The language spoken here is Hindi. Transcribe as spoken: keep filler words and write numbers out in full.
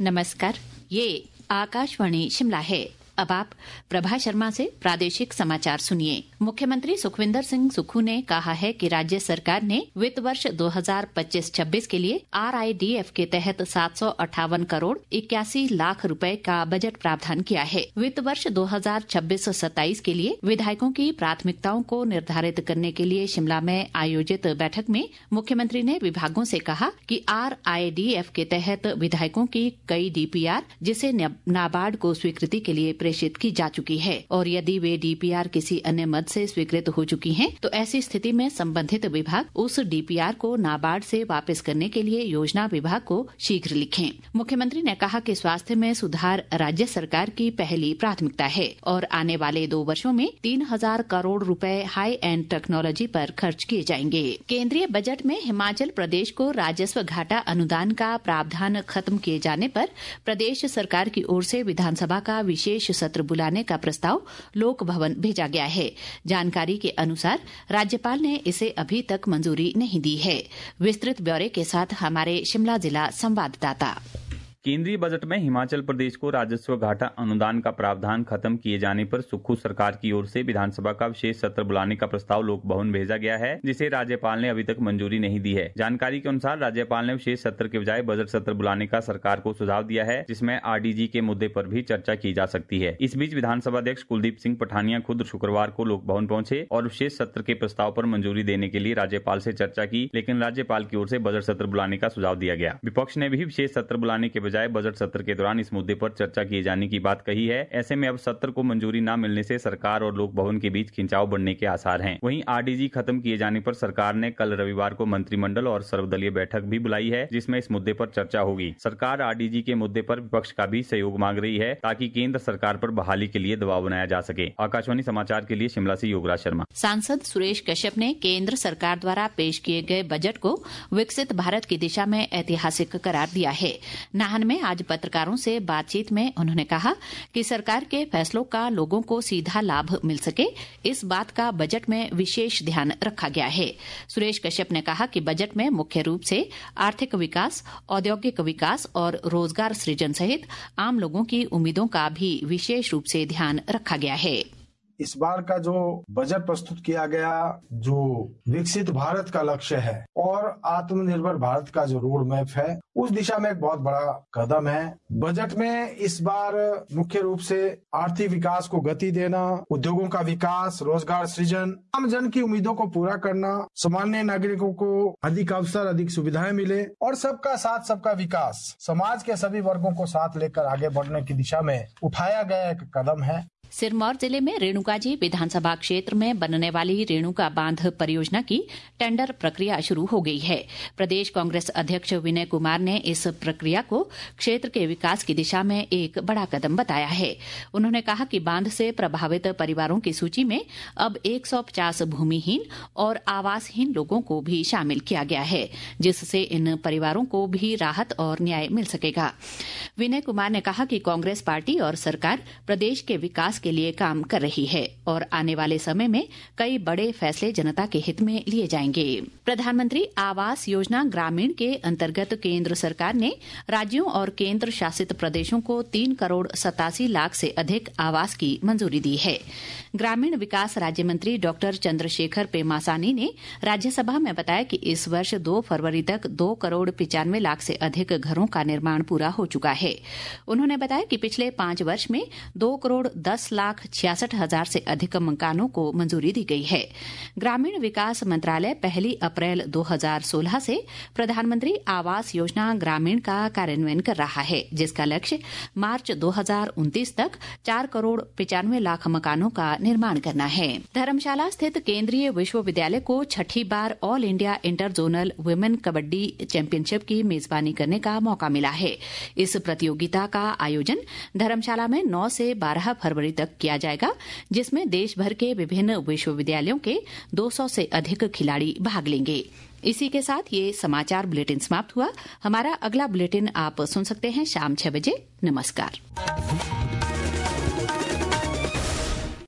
नमस्कार, ये आकाशवाणी शिमला है। अब आप प्रभा शर्मा से प्रादेशिक समाचार सुनिए। मुख्यमंत्री सुखविंदर सिंह सुक्खू ने कहा है कि राज्य सरकार ने वित्त वर्ष दो हज़ार पच्चीस छब्बीस के लिए आरआईडीएफ के तहत सात सौ अट्ठावन करोड़ इक्यासी लाख रुपए का बजट प्रावधान किया है। वित्त वर्ष दो हज़ार छब्बीस सत्ताईस के लिए विधायकों की प्राथमिकताओं को निर्धारित करने के लिए शिमला में आयोजित बैठक में मुख्यमंत्री ने विभागों से कहा कि आरआईडीएफ के तहत विधायकों की कई डीपीआर जिसे नाबार्ड को स्वीकृति के लिए प्रेषित की जा चुकी है और यदि वे डीपीआर किसी अन्य मद से स्वीकृत हो चुकी हैं, तो ऐसी स्थिति में संबंधित विभाग उस डीपीआर को नाबार्ड से वापस करने के लिए योजना विभाग को शीघ्र लिखें। मुख्यमंत्री ने कहा कि स्वास्थ्य में सुधार राज्य सरकार की पहली प्राथमिकता है और आने वाले दो वर्षों में तीन हजार करोड़ रुपए हाई एंड टेक्नोलॉजी पर खर्च किए जाएंगे। केंद्रीय बजट में हिमाचल प्रदेश को राजस्व घाटा अनुदान का प्रावधान खत्म किए जाने पर प्रदेश सरकार की ओर से विधानसभा का विशेष सत्र बुलाने का प्रस्ताव लोक भवन भेजा गया है। जानकारी के अनुसार राज्यपाल ने इसे अभी तक मंजूरी नहीं दी है। विस्तृत ब्यौरे के साथ हमारे शिमला जिला संवाददाता। केंद्रीय बजट में हिमाचल प्रदेश को राजस्व घाटा अनुदान का प्रावधान खत्म किए जाने पर सुक्खू सरकार की ओर से विधानसभा का विशेष सत्र बुलाने का प्रस्ताव लोक भवन भेजा गया है, जिसे राज्यपाल ने अभी तक मंजूरी नहीं दी है। जानकारी के अनुसार राज्यपाल ने विशेष सत्र के बजाय बजट सत्र बुलाने का सरकार को सुझाव दिया है, जिसमें आरडीजी के मुद्दे पर भी चर्चा की जा सकती है। इस बीच विधानसभा अध्यक्ष कुलदीप सिंह पठानिया खुद शुक्रवार को लोक भवन पहुंचे और विशेष सत्र के प्रस्ताव पर मंजूरी देने के लिए राज्यपाल से चर्चा की, लेकिन राज्यपाल की ओर से बजट सत्र बुलाने का सुझाव दिया गया। विपक्ष ने भी विशेष सत्र बुलाने के बजाय बजट सत्र के दौरान इस मुद्दे पर चर्चा किए जाने की बात कही है। ऐसे में अब सत्र को मंजूरी न मिलने से सरकार और लोक भवन के बीच खिंचाव बढ़ने के आसार हैं। वहीं आरडीजी खत्म किए जाने पर सरकार ने कल रविवार को मंत्रिमंडल और सर्वदलीय बैठक भी बुलाई है, जिसमें इस मुद्दे पर चर्चा होगी। सरकार आरडीजी के मुद्दे पर विपक्ष का भी सहयोग मांग रही है ताकि केंद्र सरकार पर बहाली के लिए दबाव बनाया जा सके। आकाशवाणी समाचार के लिए शिमला से योगराज शर्मा। सांसद सुरेश कश्यप ने केंद्र सरकार द्वारा पेश किए गए बजट को विकसित भारत की दिशा में ऐतिहासिक करार दिया है। नाहन में आज पत्रकारों से बातचीत में उन्होंने कहा कि सरकार के फैसलों का लोगों को सीधा लाभ मिल सके, इस बात का बजट में विशेष ध्यान रखा गया है। सुरेश कश्यप ने कहा कि बजट में मुख्य रूप से आर्थिक विकास, औद्योगिक विकास और रोजगार सृजन सहित आम लोगों की उम्मीदों का भी विशेष रूप से ध्यान रखा गया है। इस बार का जो बजट प्रस्तुत किया गया, जो विकसित भारत का लक्ष्य है और आत्मनिर्भर भारत का जो रोड मैप है, उस दिशा में एक बहुत बड़ा कदम है। बजट में इस बार मुख्य रूप से आर्थिक विकास को गति देना, उद्योगों का विकास, रोजगार सृजन, आम जन की उम्मीदों को पूरा करना, सामान्य नागरिकों को अधिक अवसर, अधिक सुविधाएं मिले और सबका साथ सबका विकास, समाज के सभी वर्गों को साथ लेकर आगे बढ़ने की दिशा में उठाया गया एक कदम है। सिरमौर जिले में रेणुकाजी विधानसभा क्षेत्र में बनने वाली रेणुका बांध परियोजना की टेंडर प्रक्रिया शुरू हो गई है। प्रदेश कांग्रेस अध्यक्ष विनय कुमार ने इस प्रक्रिया को क्षेत्र के विकास की दिशा में एक बड़ा कदम बताया है। उन्होंने कहा कि बांध से प्रभावित परिवारों की सूची में अब एक सौ पचास भूमिहीन और आवासहीन लोगों को भी शामिल किया गया है, जिससे इन परिवारों को भी राहत और न्याय मिल सकेगा। विनय कुमार ने कहा कि कांग्रेस पार्टी और सरकार प्रदेश के विकास के लिए काम कर रही है और आने वाले समय में कई बड़े फैसले जनता के हित में लिए जाएंगे। प्रधानमंत्री आवास योजना ग्रामीण के अंतर्गत केंद्र सरकार ने राज्यों और केंद्र शासित प्रदेशों को तीन करोड़ सतासी लाख से अधिक आवास की मंजूरी दी है। ग्रामीण विकास राज्य मंत्री डॉक्टर चंद्रशेखर पेमासानी ने राज्यसभा में बताया कि इस वर्ष दो फरवरी तक दो करोड़ पिचानवे लाख से अधिक घरों का निर्माण पूरा हो चुका है। उन्होंने बताया कि पिछले पांच वर्ष में दो करोड़ दस लाख छियासठ हजार से अधिक मकानों को मंजूरी दी गई है। ग्रामीण विकास मंत्रालय पहली अप्रैल दो हज़ार सोलह से प्रधानमंत्री आवास योजना ग्रामीण का कार्यान्वयन कर रहा है, जिसका लक्ष्य मार्च दो हज़ार उनतीस तक चार करोड़ पिचानवे लाख मकानों का निर्माण करना है। धर्मशाला स्थित केंद्रीय विश्वविद्यालय को छठी बार all India inter zonal women kabaddi championship की मेजबानी करने का मौका मिला है। इस प्रतियोगिता का आयोजन धर्मशाला में नौ से बारह फरवरी तक किया जाएगा, जिसमें देश भर के विभिन्न विश्वविद्यालयों के दो सौ से अधिक खिलाड़ी भाग लेंगे। इसी के साथ ये समाचार बुलेटिन समाप्त हुआ। हमारा अगला बुलेटिन आप सुन सकते हैं शाम छह बजे। नमस्कार।